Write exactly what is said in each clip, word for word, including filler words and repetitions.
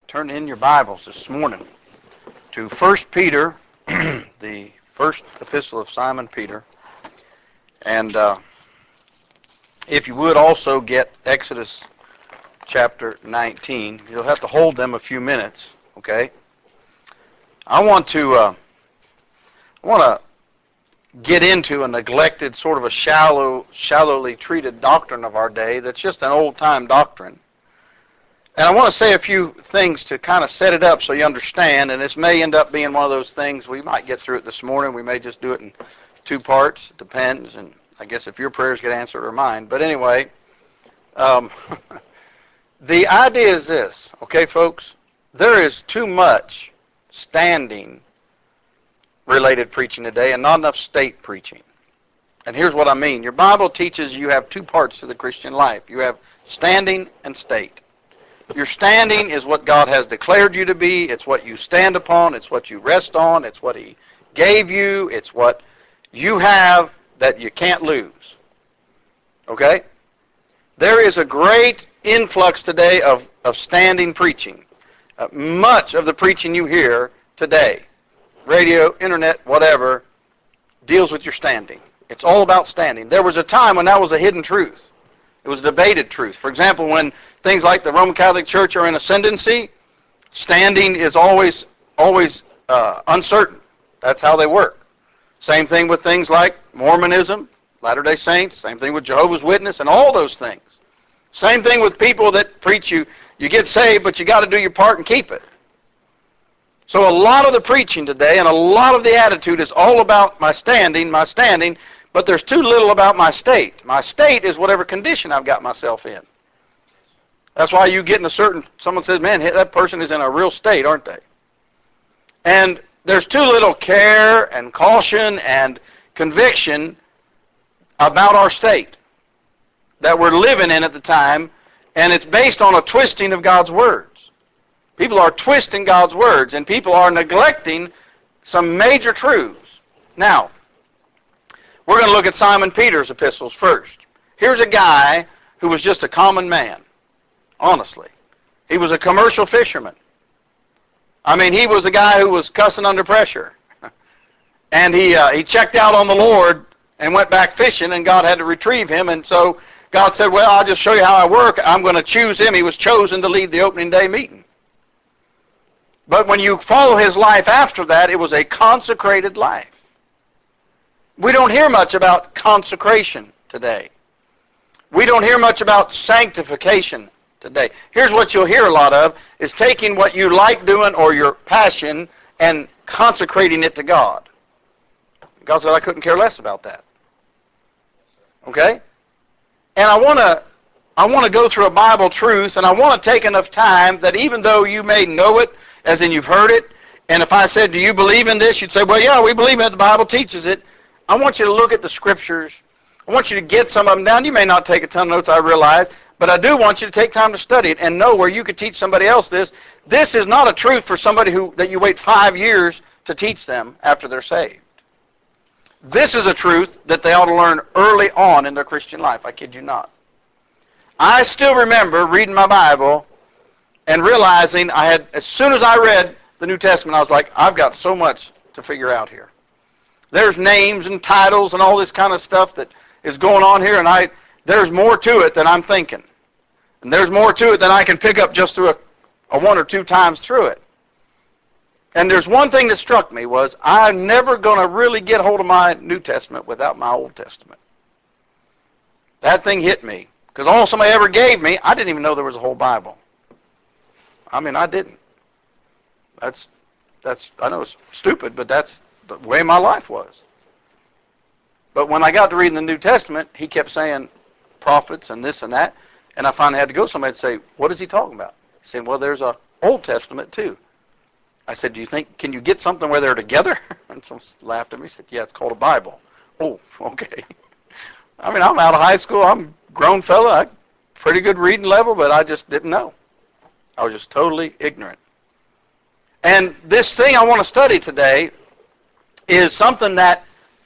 Turn in your Bibles this morning to First Peter, the first epistle of Simon Peter. And uh, if you would also get Exodus chapter nineteen. You'll have to hold them a few minutes, okay? I want to uh, I want to get into a neglected, sort of a shallow, shallowly treated doctrine of our day that's just an old-time doctrine. And I want to say a few things to kind of set it up so you understand, and this may end up being one of those things, we might get through it this morning, we may just do it in two parts, it depends, and I guess if your prayers get answered or mine. But anyway, um, the idea is this, okay folks, there is too much standing related preaching today and not enough state preaching. And here's what I mean. Your Bible teaches you have two parts to the Christian life. You have standing and state. Your standing is what God has declared you to be. It's what you stand upon. It's what you rest on. It's what He gave you. It's what you have that you can't lose. Okay? There is a great influx today of, of standing preaching. Uh, much of the preaching you hear today, radio, internet, whatever, deals with your standing. It's all about standing. There was a time when that was a hidden truth. It was debated truth. For example, when things like the Roman Catholic Church are in ascendancy, standing is always always uh, uncertain. That's how they work. Same thing with things like Mormonism, Latter-day Saints, same thing with Jehovah's Witness, and all those things. Same thing with people that preach you, you get saved, but you got to do your part and keep it. So a lot of the preaching today and a lot of the attitude is all about my standing, my standing, but there's too little about my state. My state is whatever condition I've got myself in. That's why you get in a certain, someone says, man, that person is in a real state, aren't they? And there's too little care and caution and conviction about our state that we're living in at the time, and it's based on a twisting of God's words. People are twisting God's words, and people are neglecting some major truths. Now, we're going to look at Simon Peter's epistles first. Here's a guy who was just a common man, honestly. He was a commercial fisherman. I mean, he was a guy who was cussing under pressure. And he uh, he checked out on the Lord and went back fishing, and God had to retrieve him. And so God said, well, I'll just show you how I work. I'm going to choose him. He was chosen to lead the opening day meeting. But when you follow his life after that, it was a consecrated life. We don't hear much about consecration today. We don't hear much about sanctification today. Here's what you'll hear a lot of, is taking what you like doing or your passion and consecrating it to God. God said, I couldn't care less about that. Okay? And I want to I want to go through a Bible truth, and I want to take enough time that even though you may know it, as in you've heard it, and if I said, do you believe in this? You'd say, well, yeah, we believe in it. The Bible teaches it. I want you to look at the Scriptures. I want you to get some of them down. You may not take a ton of notes, I realize, but I do want you to take time to study it and know where you could teach somebody else this. This is not a truth for somebody who that you wait five years to teach them after they're saved. This is a truth that they ought to learn early on in their Christian life. I kid you not. I still remember reading my Bible and realizing I had, as soon as I read the New Testament, I was like, I've got so much to figure out here. There's names and titles and all this kind of stuff that is going on here, and I there's more to it than I'm thinking. And there's more to it than I can pick up just through a, a one or two times through it. And there's one thing that struck me was I'm never going to really get hold of my New Testament without my Old Testament. That thing hit me. Because all somebody ever gave me, I didn't even know there was a whole Bible. I mean, I didn't. That's, that's I know it's stupid, but that's the way my life was. But when I got to reading the New Testament, he kept saying prophets and this and that, and I finally had to go to somebody and say, what is he talking about? He said, well, there's a Old Testament too. I said, do you think, can you get something where they're together? And someone laughed at me and said, yeah, it's called a Bible. Oh, okay. I mean, I'm out of high school. I'm a grown fella. I pretty good reading level, but I just didn't know. I was just totally ignorant. And this thing I want to study today is something that,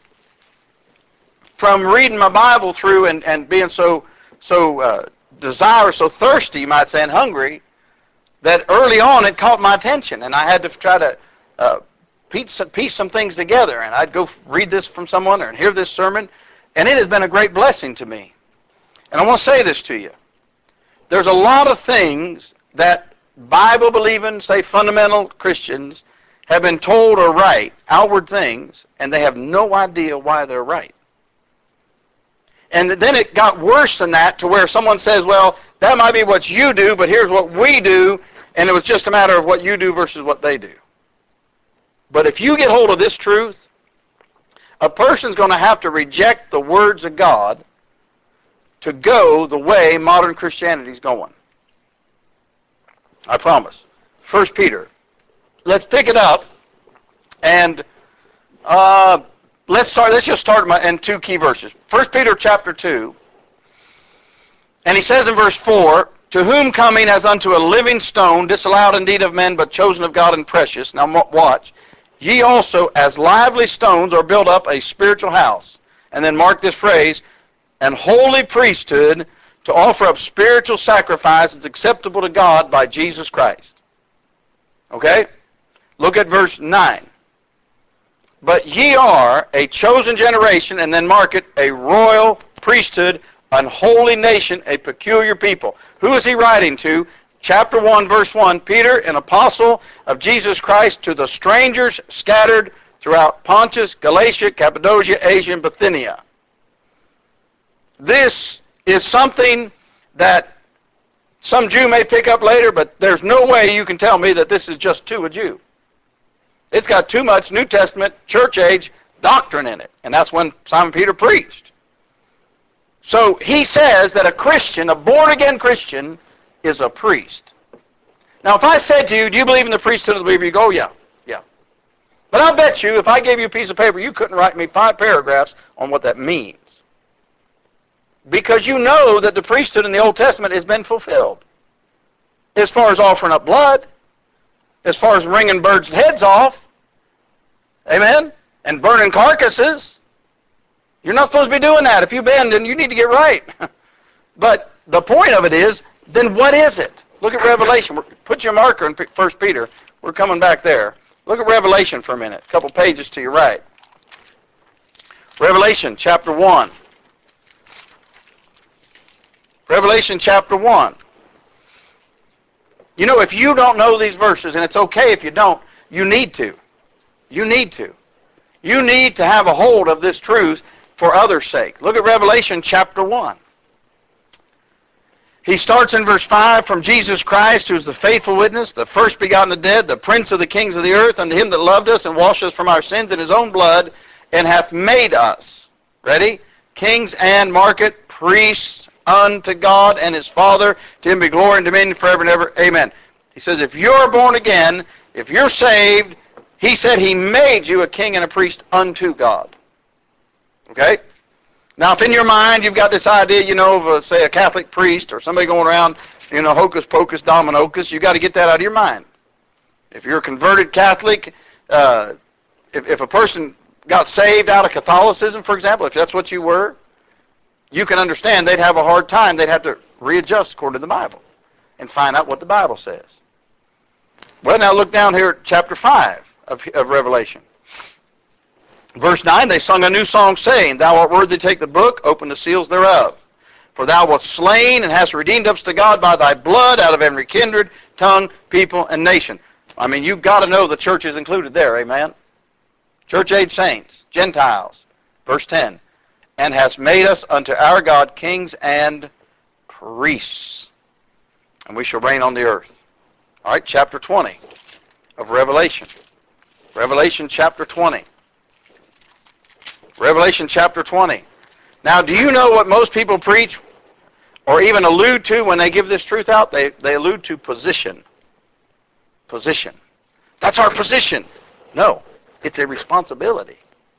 from reading my Bible through and, and being so so uh, desirous, so thirsty, you might say, and hungry, that early on it caught my attention, and I had to try to uh, piece, some, piece some things together, and I'd go read this from someone or hear this sermon, and it has been a great blessing to me. And I want to say this to you. There's a lot of things that Bible-believing, say fundamental Christians, have been told are right, outward things, and they have no idea why they're right. And then it got worse than that to where someone says, well, that might be what you do, but here's what we do, and it was just a matter of what you do versus what they do. But if you get hold of this truth, a person's going to have to reject the words of God to go the way modern Christianity is going. I promise. First Peter. Let's pick it up, and uh, let's start. Let's just start in two key verses. First Peter chapter two, and he says in verse four, to whom coming as unto a living stone, disallowed indeed of men, but chosen of God and precious. Now watch. Ye also, as lively stones, are built up a spiritual house. And then mark this phrase, an holy priesthood, to offer up spiritual sacrifices acceptable to God by Jesus Christ. Okay? Look at verse nine. But ye are a chosen generation, and then mark it, a royal priesthood, an holy nation, a peculiar people. Who is he writing to? Chapter one, verse one, Peter, an apostle of Jesus Christ, to the strangers scattered throughout Pontus, Galatia, Cappadocia, Asia, and Bithynia. This is something that some Jew may pick up later, but there's no way you can tell me that this is just to a Jew. It's got too much New Testament, church age doctrine in it. And that's when Simon Peter preached. So he says that a Christian, a born-again Christian, is a priest. Now if I said to you, do you believe in the priesthood of the believer? You go, yeah, yeah. But I'll bet you, if I gave you a piece of paper, you couldn't write me five paragraphs on what that means. Because you know that the priesthood in the Old Testament has been fulfilled. As far as offering up blood, as far as wringing birds' heads off, amen, and burning carcasses. You're not supposed to be doing that. If you've been, then you need to get right. But the point of it is, then what is it? Look at Revelation. Put your marker in First Peter. We're coming back there. Look at Revelation for a minute. A couple pages to your right. Revelation chapter one. Revelation chapter one. You know, if you don't know these verses, and it's okay if you don't, you need to. You need to. You need to have a hold of this truth for others' sake. Look at Revelation chapter one. He starts in verse five, from Jesus Christ, who is the faithful witness, the first begotten of the dead, the prince of the kings of the earth, unto him that loved us and washed us from our sins in his own blood, and hath made us, ready, kings and, mark it, priests unto God and his Father. To him be glory and dominion forever and ever. Amen. He says, if you're born again, if you're saved, he said he made you a king and a priest unto God. Okay? Now, if in your mind you've got this idea, you know, of, a, say, a Catholic priest or somebody going around, you know, hocus pocus dominocus, you've got to get that out of your mind. If you're a converted Catholic, uh, if, if a person got saved out of Catholicism, for example, if that's what you were, you can understand they'd have a hard time. They'd have to readjust according to the Bible and find out what the Bible says. Well, now look down here at chapter five of, of Revelation. Verse nine, they sung a new song, saying, Thou art worthy to take the book, open the seals thereof. For thou wast slain and hast redeemed us to God by thy blood out of every kindred, tongue, people, and nation. I mean, you've got to know the church is included there, amen? Church-age saints, Gentiles. Verse ten, and hast made us unto our God kings and priests, and we shall reign on the earth. All right, chapter twenty of Revelation. Revelation chapter twenty. Revelation chapter twenty. Now, do you know what most people preach or even allude to when they give this truth out? They, they allude to position. Position. That's our position. No, it's a responsibility.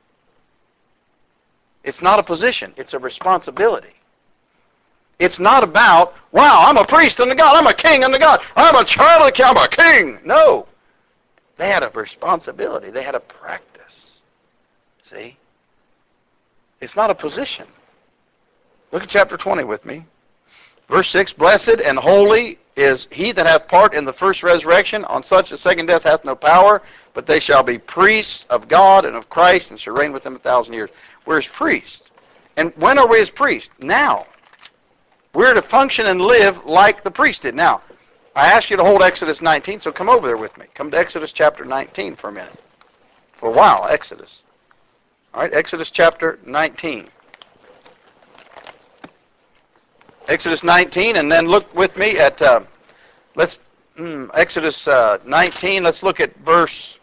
It's not a position. It's a responsibility. It's not about, wow, I'm a priest unto God. I'm a king unto God. I'm a child of the king. I'm a king. No. They had a responsibility. They had a practice. See? It's not a position. Look at chapter twenty with me. Verse six, blessed and holy is he that hath part in the first resurrection. On such the second death hath no power, but they shall be priests of God and of Christ, and shall reign with him a thousand years. We're his priests. And when are we his priests? Now. We're to function and live like the priest did. Now, I ask you to hold Exodus nineteen, so come over there with me. Come to Exodus chapter nineteen for a minute. For a while, Exodus. All right, Exodus chapter nineteen. Exodus nineteen, and then look with me at, uh, let's, mm, Exodus uh, nineteen, let's look at verse,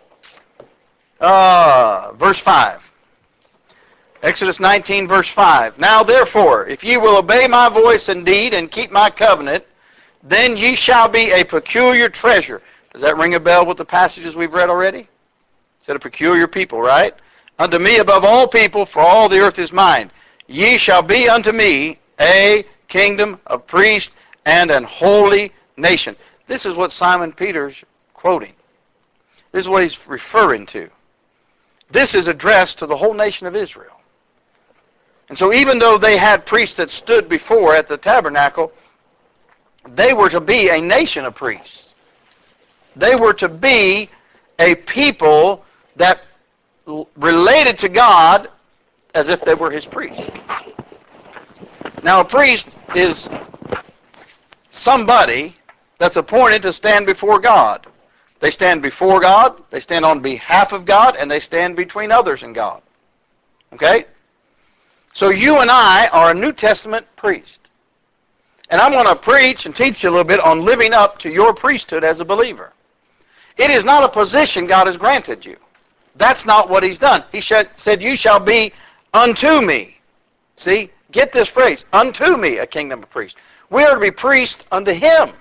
uh, verse five. Exodus nineteen, verse five. Now therefore, if ye will obey my voice indeed, and keep my covenant, then ye shall be a peculiar treasure. Does that ring a bell with the passages we've read already? Said a peculiar people, right? Unto me above all people, for all the earth is mine. Ye shall be unto me a kingdom of priests and an holy nation. This is what Simon Peter's quoting. This is what he's referring to. This is addressed to the whole nation of Israel. And so even though they had priests that stood before at the tabernacle, they were to be a nation of priests. They were to be a people that related to God as if they were his priests. Now a priest is somebody that's appointed to stand before God. They stand before God, they stand on behalf of God, and they stand between others and God. Okay? So you and I are a New Testament priest. And I'm going to preach and teach you a little bit on living up to your priesthood as a believer. It is not a position God has granted you. That's not what he's done. He said, you shall be unto me. See? Get this phrase. Unto me a kingdom of priests. We are to be priests unto him.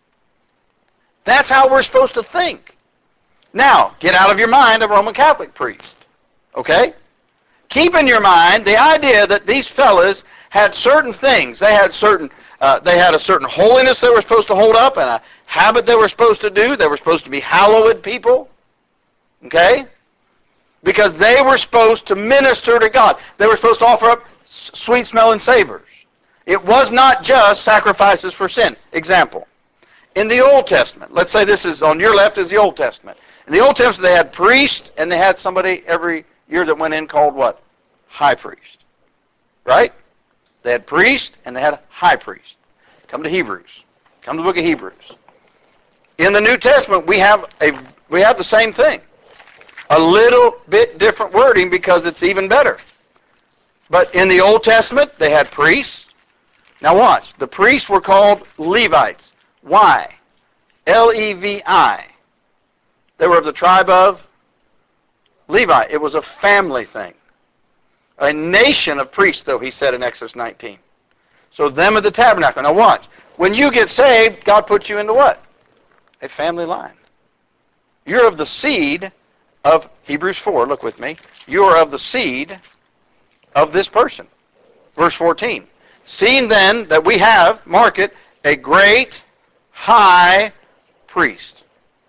That's how we're supposed to think. Now, get out of your mind a Roman Catholic priest. Okay? Keep in your mind the idea that these fellas had certain things. They had certain, uh, they had a certain holiness they were supposed to hold up and a habit they were supposed to do. They were supposed to be hallowed people. Okay? Because they were supposed to minister to God. They were supposed to offer up sweet-smelling savors. It was not just sacrifices for sin. Example. In the Old Testament, let's say this is on your left is the Old Testament. In the Old Testament, they had priests, and they had somebody every year that went in called what? High priest. Right? They had priest, and they had a high priest. Come to Hebrews. Come to the book of Hebrews. In the New Testament, we have a we have the same thing. A little bit different wording because it's even better. But in the Old Testament, they had priests. Now watch. The priests were called Levites. Why? L E V I. They were of the tribe of Levi. It was a family thing. A nation of priests, though, he said in Exodus nineteen. So them at the tabernacle. Now watch. When you get saved, God puts you into what? A family line. You're of the seed of Hebrews four. Look with me. You are of the seed of this person. Verse fourteen. Seeing then that we have, mark it, a great high priest.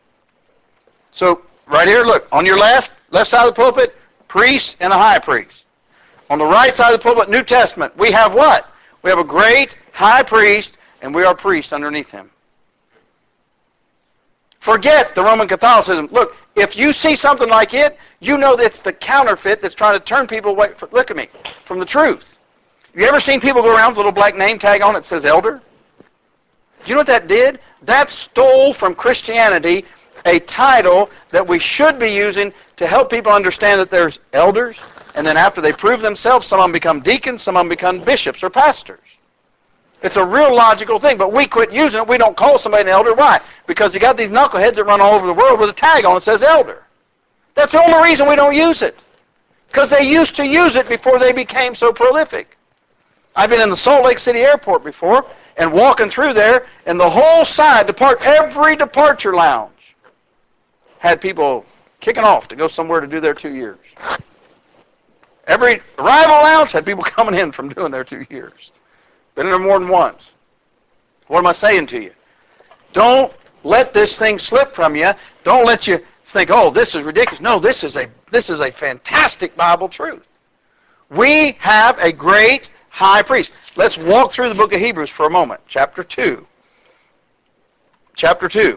So right here, look, on your left, left side of the pulpit, priest and a high priest. On the right side of the pulpit, New Testament, we have what? We have a great high priest, and we are priests underneath him. Forget the Roman Catholicism. Look, if you see something like it, you know that it's the counterfeit that's trying to turn people away, from, look at me, from the truth. Have you ever seen people go around with a little black name tag on it that says elder? Do you know what that did? That stole from Christianity a title that we should be using to help people understand that there's elders, and then after they prove themselves, some of them become deacons, some of them become bishops or pastors. It's a real logical thing, but we quit using it. We don't call somebody an elder. Why? Because you got these knuckleheads that run all over the world with a tag on it that says elder. That's the only reason we don't use it. Because they used to use it before they became so prolific. I've been in the Salt Lake City airport before, and walking through there, and the whole side, depart, every departure lounge had people kicking off to go somewhere to do their two years. Every arrival lounge had people coming in from doing their two years. Been in there more than once. What am I saying to you? Don't let this thing slip from you. Don't let you think, oh, this is ridiculous. No, this is a this is a fantastic Bible truth. We have a great high priest. Let's walk through the book of Hebrews for a moment. Chapter two. Chapter two.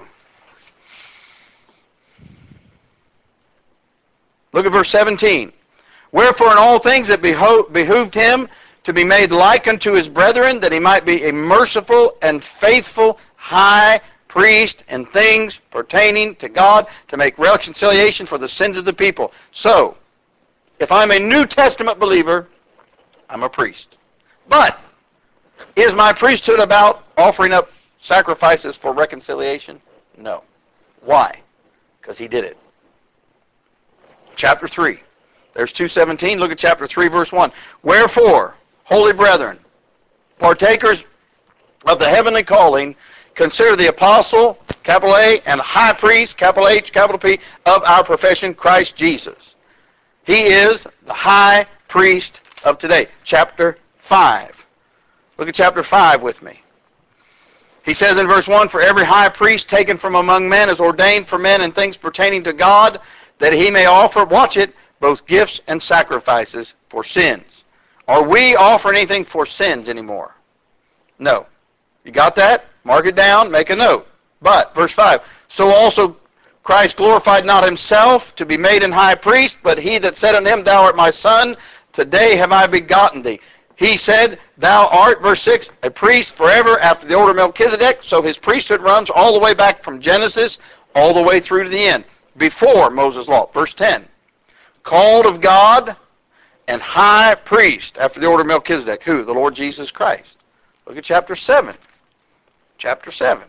Look at verse seventeen. Wherefore in all things it beho- behooved him to be made like unto his brethren, that he might be a merciful and faithful high priest in things pertaining to God, to make reconciliation for the sins of the people. So, if I'm a New Testament believer, I'm a priest. But, is my priesthood about offering up sacrifices for reconciliation? No. Why? Because he did it. Chapter three. There's two seventeen. Look at chapter three, verse one. Wherefore, holy brethren, partakers of the heavenly calling, consider the apostle, capital A, and high priest, capital H, capital P, of our profession, Christ Jesus. He is the high priest of today. Chapter five. Look at chapter five with me. He says in verse one, for every high priest taken from among men is ordained for men in things pertaining to God, that he may offer, watch it, both gifts and sacrifices for sins. Are we offering anything for sins anymore? No. You got that? Mark it down, make a note. But, verse five, so also Christ glorified not himself to be made an high priest, but he that said unto him, thou art my son, today have I begotten thee. He said, thou art, verse six, a priest forever after the order of Melchizedek. So his priesthood runs all the way back from Genesis all the way through to the end, before Moses' law. Verse ten, called of God and high priest after the order of Melchizedek. Who? The Lord Jesus Christ. Look at chapter seven. Chapter seven.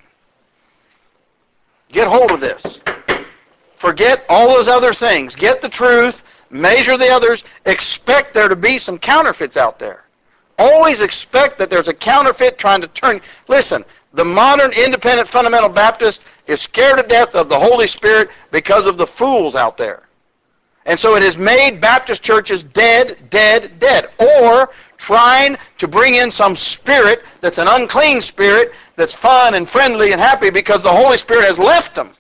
Get hold of this. Forget all those other things. Get the truth. Measure the others. Expect there to be some counterfeits out there. Always expect that there's a counterfeit trying to turn. Listen, the modern independent fundamental Baptist is scared to death of the Holy Spirit because of the fools out there. And so it has made Baptist churches dead, dead, dead. Or trying to bring in some spirit that's an unclean spirit that's fun and friendly and happy because the Holy Spirit has left them.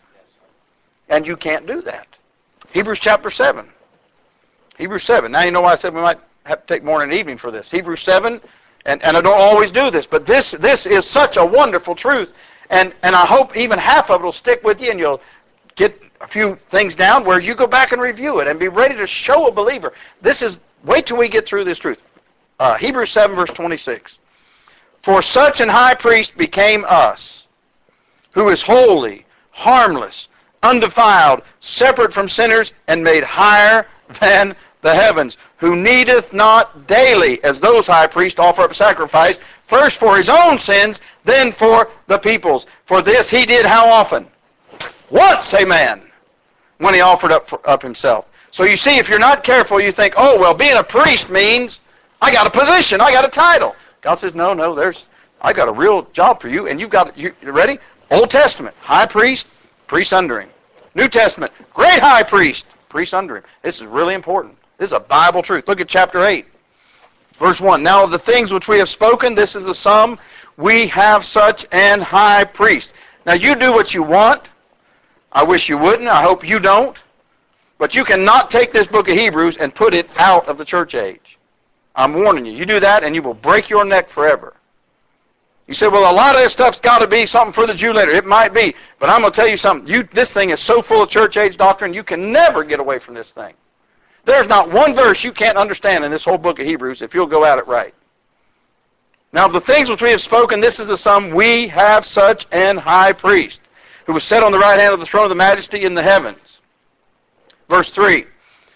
And you can't do that. Hebrews chapter seven. Hebrews seven. Now you know why I said we might have to take morning and evening for this. Hebrews seven, and, and I don't always do this, but this this is such a wonderful truth. And, and I hope even half of it will stick with you and you'll get a few things down where you go back and review it and be ready to show a believer. This is, wait till we get through this truth. Uh, Hebrews seven, verse twenty-six. For such an high priest became us, who is holy, harmless, undefiled, separate from sinners, and made higher than the heavens, who needeth not daily, as those high priests, offer up sacrifice, first for his own sins, then for the people's. For this he did how often? Once, amen, when he offered up, for, up himself. So you see, if you're not careful, you think, oh, well, being a priest means I got a position, I got a title. God says, no, no, there's, I got a real job for you, and you've got, you ready? Old Testament, high priest, priest under him. New Testament, great high priest, priest under him. This is really important. This is a Bible truth. Look at chapter eight, verse one. Now of the things which we have spoken, this is the sum. We have such an high priest. Now you do what you want. I wish you wouldn't. I hope you don't. But you cannot take this book of Hebrews and put it out of the church age. I'm warning you. You do that and you will break your neck forever. You say, well, a lot of this stuff's got to be something for the Jew later. It might be. But I'm going to tell you something. You, this thing is so full of church age doctrine, you can never get away from this thing. There's not one verse you can't understand in this whole book of Hebrews if you'll go at it right. Now, of the things which we have spoken, this is the sum. We have such an high priest, who was set on the right hand of the throne of the majesty in the heavens. Verse three.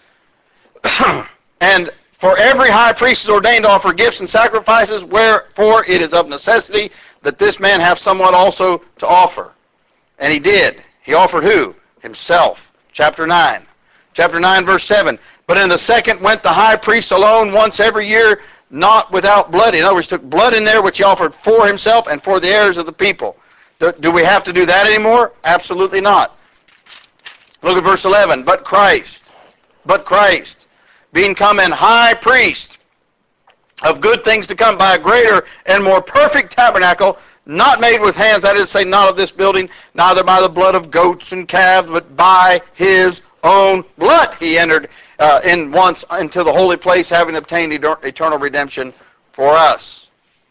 And for every high priest is ordained to offer gifts and sacrifices, wherefore it is of necessity that this man have somewhat also to offer. And he did. He offered who? Himself. Chapter nine. Chapter nine, verse seven. But in the second went the high priest alone once every year, not without blood. In other words, took blood in there, which he offered for himself and for the heirs of the people. Do, do we have to do that anymore? Absolutely not. Look at verse eleven. But Christ, but Christ, being come an high priest of good things to come by a greater and more perfect tabernacle, not made with hands, that is to say, not of this building, neither by the blood of goats and calves, but by his own blood he entered uh, in once into the holy place, having obtained eternal redemption for us.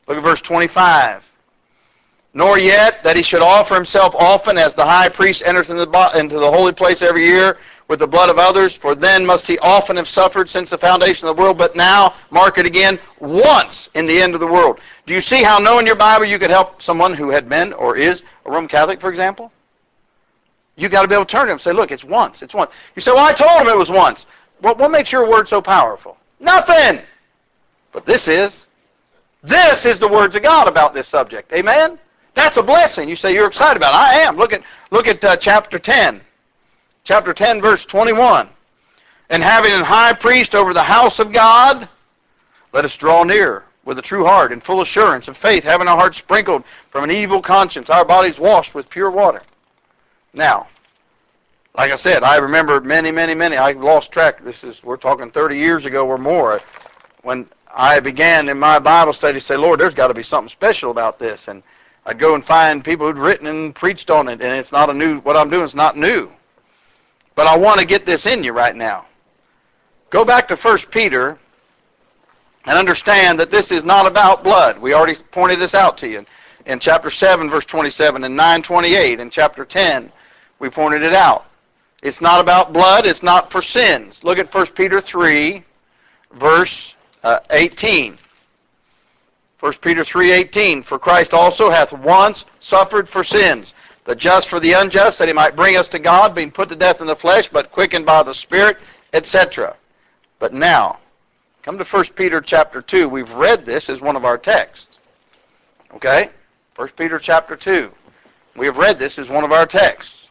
Look at verse twenty-five. Nor yet that he should offer himself often as the high priest enters into the, into the holy place every year with the blood of others, for then must he often have suffered since the foundation of the world, but now, mark it again, once in the end of the world. Do you see how knowing your Bible you could help someone who had been or is a Roman Catholic, for example? You got to be able to turn to him and say, look, it's once, it's once. You say, well, I told him it was once. Well, what makes your word so powerful? Nothing! But this is. This is the words of God about this subject. Amen? That's a blessing. You say you're excited about it. I am. Look at look at uh, chapter ten. Chapter ten, verse twenty-one. And having an high priest over the house of God, let us draw near with a true heart and full assurance of faith, having our hearts sprinkled from an evil conscience, our bodies washed with pure water. Now, like I said, I remember many, many, many. I lost track. This is we're talking thirty years ago or more, when I began in my Bible study to say, Lord, there's got to be something special about this. And I'd go and find people who'd written and preached on it, and it's not a new, what I'm doing is not new. But I want to get this in you right now. Go back to First Peter and understand that this is not about blood. We already pointed this out to you in, in chapter seven, verse twenty-seven, and nine twenty-eight. In chapter ten, we pointed it out. It's not about blood. It's not for sins. Look at First Peter three, verse uh, eighteen. First Peter three eighteen, for Christ also hath once suffered for sins, the just for the unjust, that he might bring us to God, being put to death in the flesh, but quickened by the Spirit, et cetera. But now, come to First Peter chapter two. We've read this as one of our texts. Okay? First Peter chapter two. We have read this as one of our texts.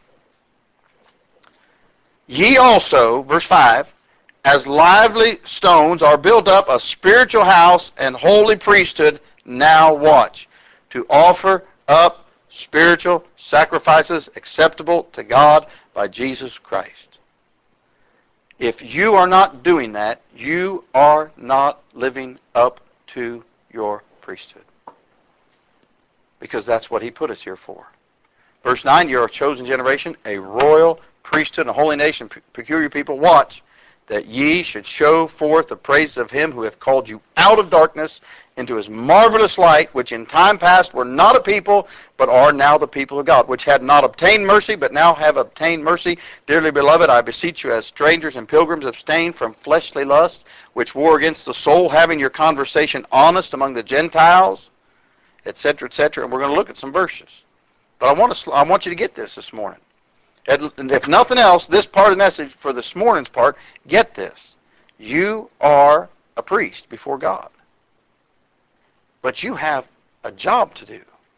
Ye also, verse five, as lively stones are built up a spiritual house and holy priesthood, now watch, to offer up spiritual sacrifices acceptable to God by Jesus Christ. If you are not doing that, you are not living up to your priesthood. Because that's what he put us here for. Verse nine, you're a chosen generation, a royal priesthood, a holy nation, peculiar people. Watch, that ye should show forth the praises of him who hath called you out of darkness into his marvelous light, which in time past were not a people, but are now the people of God, which had not obtained mercy, but now have obtained mercy. Dearly beloved, I beseech you, as strangers and pilgrims, abstain from fleshly lusts, which war against the soul, having your conversation honest among the Gentiles, et cetera, et cetera. And we're going to look at some verses. But I want to, I want you to get this this morning. If nothing else, this part of the message for this morning's part, get this. You are a priest before God. But you have a job to do.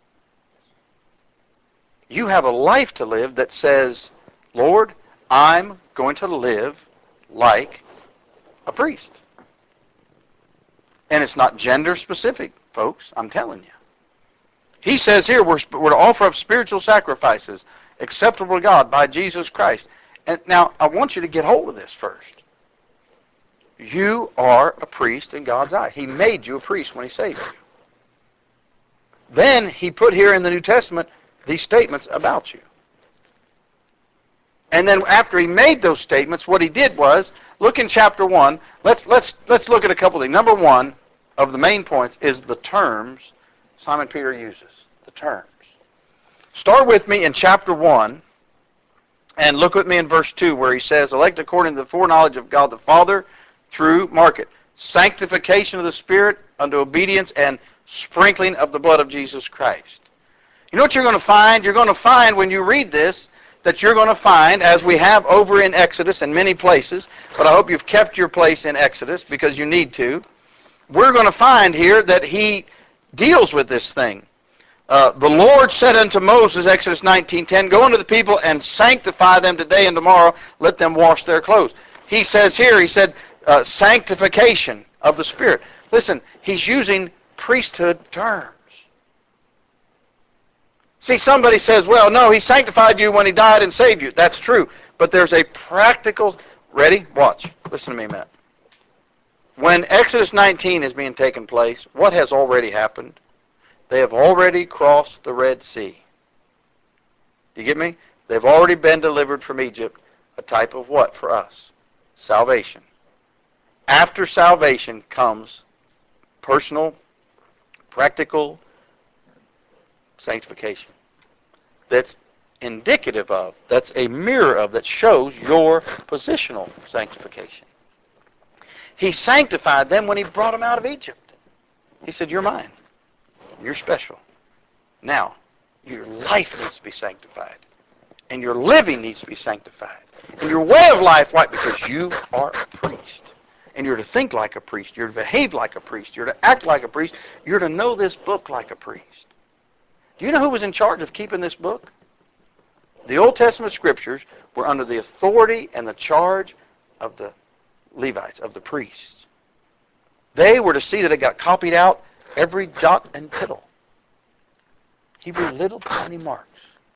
You have a life to live that says, Lord, I'm going to live like a priest. And it's not gender specific, folks, I'm telling you. He says here we're, we're to offer up spiritual sacrifices acceptable to God by Jesus Christ. And now, I want you to get hold of this first. You are a priest in God's eye. He made you a priest when he saved you. Then, he put here in the New Testament these statements about you. And then after he made those statements, what he did was, look in chapter one, let's, let's, let's look at a couple of things. Number one of the main points is the terms Simon Peter uses. The terms. Start with me in chapter one, and look with me in verse two, where he says, elect according to the foreknowledge of God the Father, through, mark it, sanctification of the Spirit unto obedience and sprinkling of the blood of Jesus Christ. You know what you're going to find? You're going to find when you read this, that you're going to find, as we have over in Exodus in many places, but I hope you've kept your place in Exodus because you need to, we're going to find here that he deals with this thing. Uh, the Lord said unto Moses, Exodus nineteen ten, go unto the people and sanctify them today and tomorrow, let them wash their clothes. He says here, he said, uh, sanctification of the Spirit. Listen, he's using priesthood terms. See, somebody says, well, no, he sanctified you when he died and saved you. That's true. But there's a practical, ready? Watch. Listen to me a minute. When Exodus nineteen is being taken place, what has already happened? They have already crossed the Red Sea. You get me? They've already been delivered from Egypt. A type of what for us? Salvation. After salvation comes personal practical sanctification. That's indicative of, that's a mirror of, that shows your positional sanctification. He sanctified them when he brought them out of Egypt. He said, you're mine. You're special. Now, your life needs to be sanctified. And your living needs to be sanctified. And your way of life, why? Because you are a priest. And you're to think like a priest. You're to behave like a priest. You're to act like a priest. You're to know this book like a priest. Do you know who was in charge of keeping this book? The Old Testament scriptures were under the authority and the charge of the Levites, of the priests. They were to see that it got copied out every jot and tittle. Hebrew little tiny marks.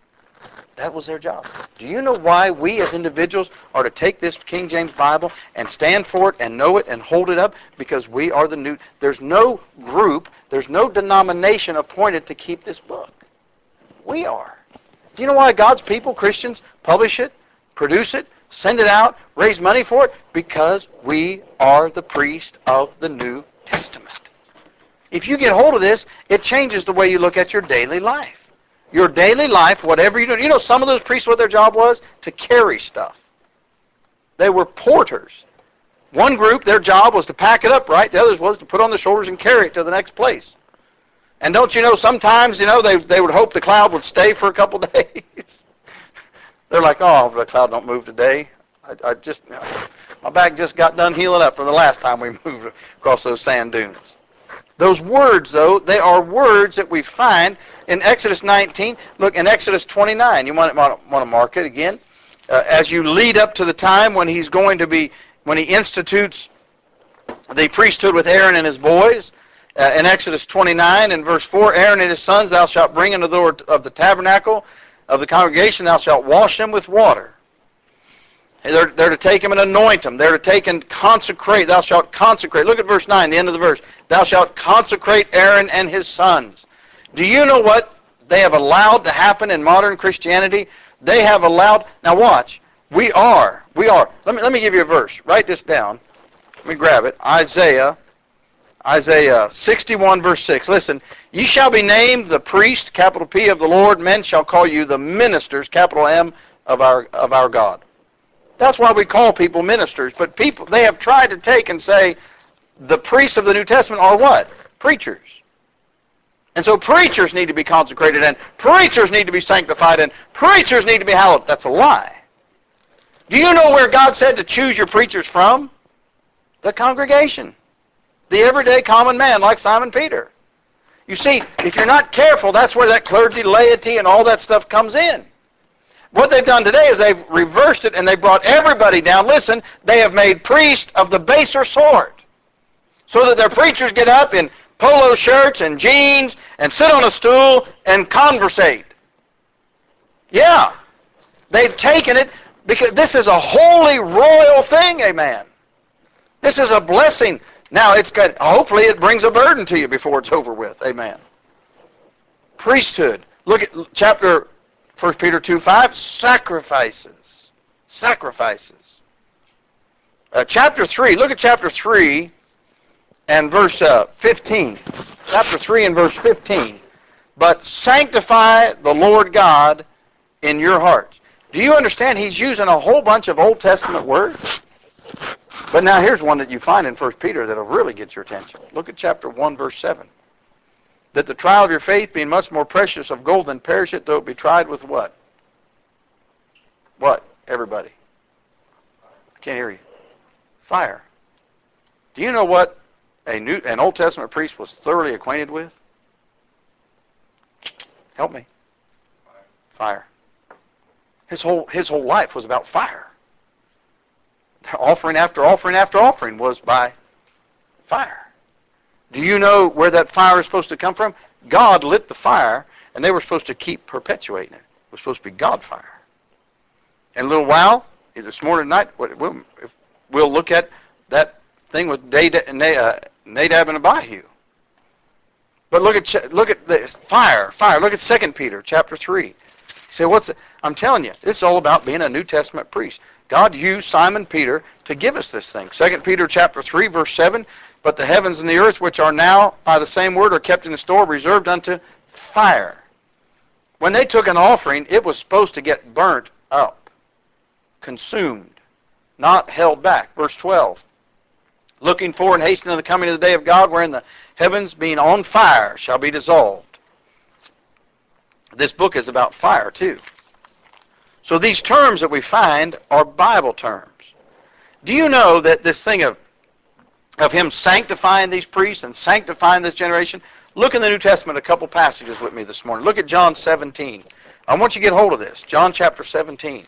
That was their job. Do you know why we as individuals are to take this King James Bible and stand for it and know it and hold it up? Because we are the new... There's no group, there's no denomination appointed to keep this book. We are. Do you know why God's people, Christians, publish it, produce it, send it out, raise money for it? Because we are the priest of the New Testament. If you get hold of this, it changes the way you look at your daily life. Your daily life, whatever you do. You know, some of those priests, what their job was? To carry stuff. They were porters. One group, their job was to pack it up, right? The others was to put on the shoulders and carry it to the next place. And don't you know, sometimes, you know, they, they would hope the cloud would stay for a couple days. They're like, oh, the cloud don't move today. I, I just, my back just got done healing up from the last time we moved across those sand dunes. Those words, though, they are words that we find in Exodus nineteen. Look, in Exodus twenty-nine, you want, want, want to mark it again. Uh, as you lead up to the time when he's going to be, when he institutes the priesthood with Aaron and his boys, uh, in Exodus twenty-nine and verse four, Aaron and his sons thou shalt bring into the door of the tabernacle of the congregation, thou shalt wash them with water. They're, they're to take him and anoint him. They're to take and consecrate. Thou shalt consecrate. Look at verse nine, the end of the verse. Thou shalt consecrate Aaron and his sons. Do you know what they have allowed to happen in modern Christianity? They have allowed, now watch, we are, we are, let me, let me give you a verse. Write this down. Let me grab it. Isaiah, Isaiah sixty-one verse six. Listen, ye shall be named the priest, capital P, of the Lord. Men shall call you the ministers, capital M, of our, of our God. That's why we call people ministers. But people, they have tried to take and say the priests of the New Testament are what? Preachers. And so preachers need to be consecrated, and preachers need to be sanctified, and preachers need to be hallowed. That's a lie. Do you know where God said to choose your preachers from? The congregation. The everyday common man like Simon Peter. You see, if you're not careful, that's where that clergy, laity, and all that stuff comes in. What they've done today is they've reversed it and they brought everybody down. Listen, they have made priests of the baser sort. So that their preachers get up in polo shirts and jeans and sit on a stool and conversate. Yeah. They've taken it because this is a holy, royal thing, amen. This is a blessing. Now, it's good. Hopefully it brings a burden to you before it's over with, amen. Priesthood. Look at chapter First Peter two five, sacrifices. Sacrifices. Uh, chapter three, look at chapter three and verse uh, fifteen. Chapter three and verse fifteen. But sanctify the Lord God in your hearts. Do you understand? He's using a whole bunch of Old Testament words. But now here's one that you find in First Peter that will really get your attention. Look at chapter one, verse seven. That the trial of your faith, being much more precious of gold than perisheth, though it be tried with what? What? Everybody. I can't hear you. Fire. Do you know what a new, an Old Testament priest was thoroughly acquainted with? Help me. Fire. His whole, his whole life was about fire. Offering after offering after offering was by fire. Do you know where that fire is supposed to come from? God lit the fire, and they were supposed to keep perpetuating it. It was supposed to be God fire. In a little while, either this morning or night, we'll, we'll look at that thing with Nadab and Abihu. But look at look at this fire, fire. Look at Second Peter chapter three. You say, what's it? I'm telling you, it's all about being a New Testament priest. God used Simon Peter to give us this thing. Second Peter chapter three, verse seven, but the heavens and the earth, which are now by the same word, are kept in the store, reserved unto fire. When they took an offering, it was supposed to get burnt up, consumed, not held back. Verse twelve, looking for and hastening the coming of the day of God, wherein the heavens being on fire shall be dissolved. This book is about fire too. So these terms that we find are Bible terms. Do you know that this thing of, of him sanctifying these priests and sanctifying this generation? Look in the New Testament a couple passages with me this morning. Look at John seventeen. I want you to get hold of this. John chapter seventeen.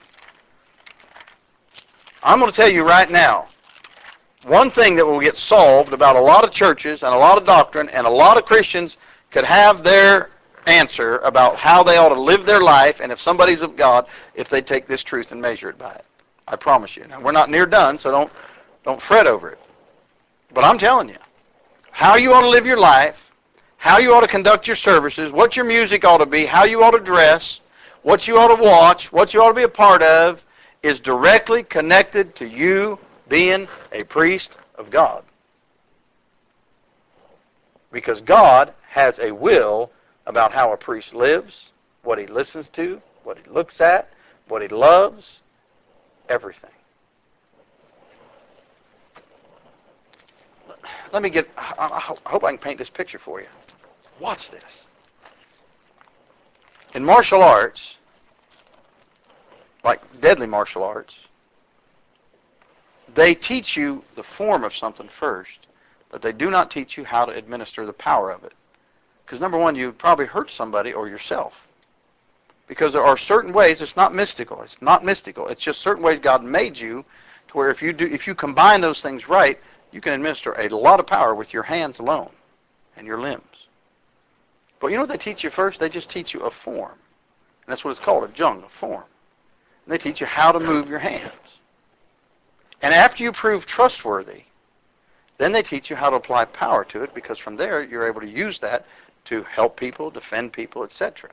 I'm going to tell you right now, one thing that will get solved about a lot of churches and a lot of doctrine, and a lot of Christians could have their answer about how they ought to live their life, and if somebody's of God, if they take this truth and measure it by it. I promise you. Now, we're not near done, so don't don't fret over it. But I'm telling you, how you ought to live your life, how you ought to conduct your services, what your music ought to be, how you ought to dress, what you ought to watch, what you ought to be a part of, is directly connected to you being a priest of God. Because God has a will about how a priest lives, what he listens to, what he looks at, what he loves, everything. Let me get, I hope I can paint this picture for you. Watch this. In martial arts, like deadly martial arts, they teach you the form of something first, but they do not teach you how to administer the power of it. Because number one, you probably hurt somebody or yourself. Because there are certain ways, it's not mystical. It's not mystical. It's just certain ways God made you to where if you do, if you combine those things right, you can administer a lot of power with your hands alone and your limbs. But you know what they teach you first? They just teach you a form. And that's what it's called, a jung, a form. And they teach you how to move your hands. And after you prove trustworthy, then they teach you how to apply power to it, because from there you're able to use that to help people, defend people, et cetera.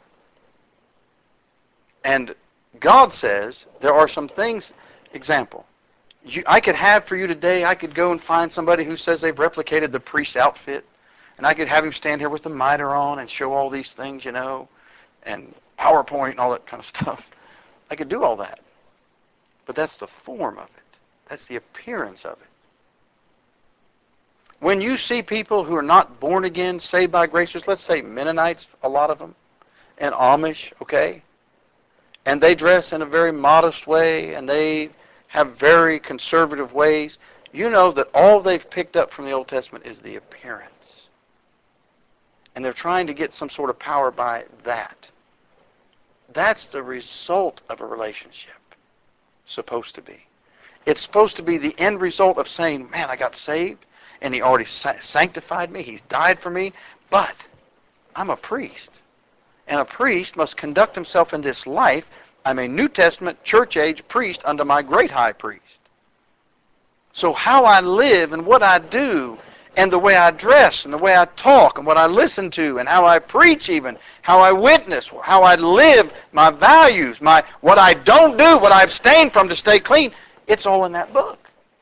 And God says there are some things, example, you, I could have for you today, I could go and find somebody who says they've replicated the priest's outfit, and I could have him stand here with the mitre on and show all these things, you know, and PowerPoint and all that kind of stuff. I could do all that. But that's the form of it. That's the appearance of it. When you see people who are not born again, saved by grace, let's say Mennonites, a lot of them, and Amish, okay, and they dress in a very modest way, and they have very conservative ways, you know that all they've picked up from the Old Testament is the appearance. And they're trying to get some sort of power by that. That's the result of a relationship, supposed to be. It's supposed to be the end result of saying, man, I got saved, and he already sanctified me, he's died for me, but I'm a priest. And a priest must conduct himself in this life. I'm a New Testament church-age priest under my great high priest. So how I live and what I do and the way I dress and the way I talk and what I listen to and how I preach even, how I witness, how I live, my values, my what I don't do, what I abstain from to stay clean, it's all in that book.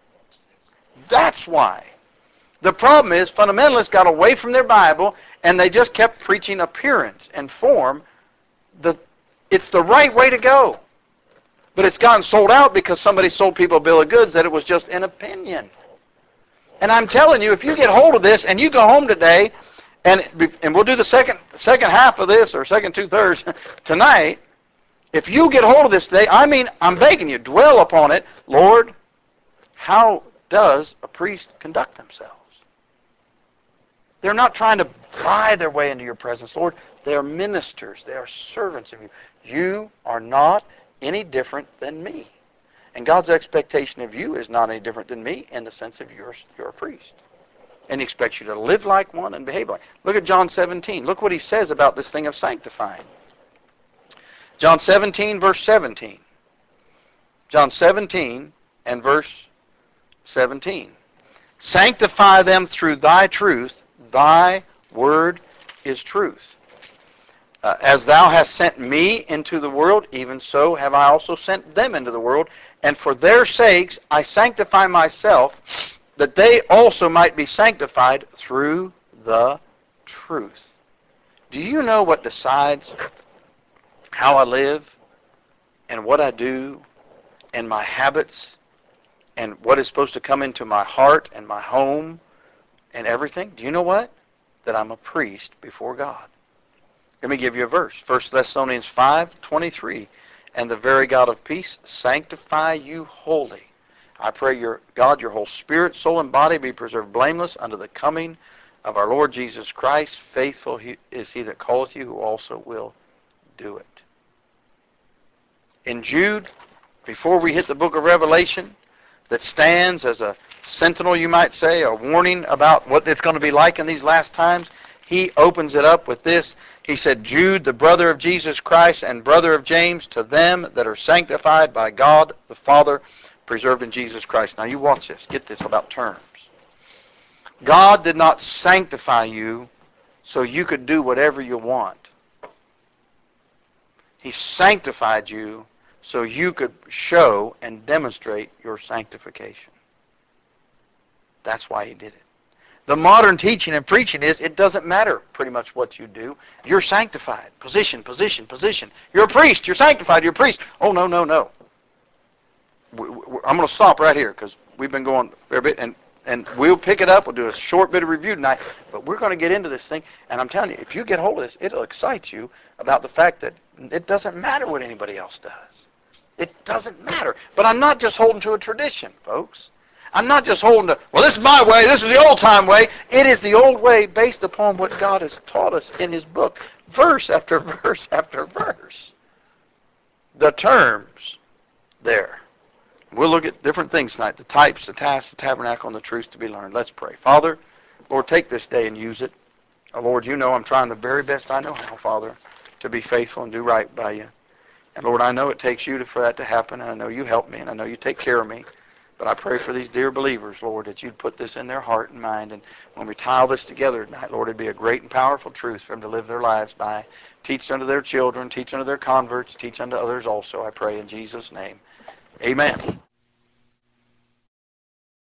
That's why. The problem is fundamentalists got away from their Bible and they just kept preaching appearance and form. The, it's the right way to go. But it's gotten sold out because somebody sold people a bill of goods that it was just an opinion. And I'm telling you, if you get hold of this and you go home today, and and we'll do the second second half of this, or second two-thirds tonight, if you get hold of this today, I mean, I'm begging you, dwell upon it. Lord, how does a priest conduct themselves? They're not trying to buy their way into your presence, Lord. They are ministers. They are servants of you. You are not any different than me. And God's expectation of you is not any different than me in the sense of you're, you're a priest. And He expects you to live like one and behave like one. Look at John seventeen. Look what He says about this thing of sanctifying. John seventeen, verse seventeen. John seventeen and verse seventeen. Sanctify them through thy truth. Thy word is truth. Uh, as thou hast sent me into the world, even so have I also sent them into the world. And for their sakes I sanctify myself, that they also might be sanctified through the truth. Do you know what decides how I live and what I do and my habits and what is supposed to come into my heart and my home and everything? Do you know what? That I'm a priest before God. Let me give you a verse. First Thessalonians five twenty-three. And the very God of peace sanctify you wholly. I pray your God, your whole spirit, soul, and body be preserved blameless unto the coming of our Lord Jesus Christ. Faithful is he that calleth you, who also will do it. In Jude, before we hit the book of Revelation, that stands as a sentinel, you might say, a warning about what it's going to be like in these last times, he opens it up with this. He said, Jude, the brother of Jesus Christ and brother of James, to them that are sanctified by God the Father, preserved in Jesus Christ. Now you watch this. Get this about terms. God did not sanctify you so you could do whatever you want. He sanctified you so you could show and demonstrate your sanctification. That's why he did it. The modern teaching and preaching is it doesn't matter pretty much what you do. You're sanctified. Position, position, position. You're a priest. You're sanctified. You're a priest. Oh, no, no, no. I'm going to stop right here because we've been going a bit, and, and we'll pick it up. We'll do a short bit of review tonight, but we're going to get into this thing. And I'm telling you, if you get hold of this, it'll excite you about the fact that it doesn't matter what anybody else does. It doesn't matter. But I'm not just holding to a tradition, folks. I'm not just holding to, well, this is my way, this is the old-time way. It is the old way based upon what God has taught us in his book, verse after verse after verse. The terms there. We'll look at different things tonight, the types, the tasks, the tabernacle, and the truths to be learned. Let's pray. Father, Lord, take this day and use it. Oh, Lord, you know I'm trying the very best I know how, Father, to be faithful and do right by you. And Lord, I know it takes you to, for that to happen, and I know you help me, and I know you take care of me. But I pray for these dear believers, Lord, that you'd put this in their heart and mind. And when we tie all this together tonight, Lord, it'd be a great and powerful truth for them to live their lives by. Teach unto their children, teach unto their converts, teach unto others also, I pray in Jesus' name. Amen.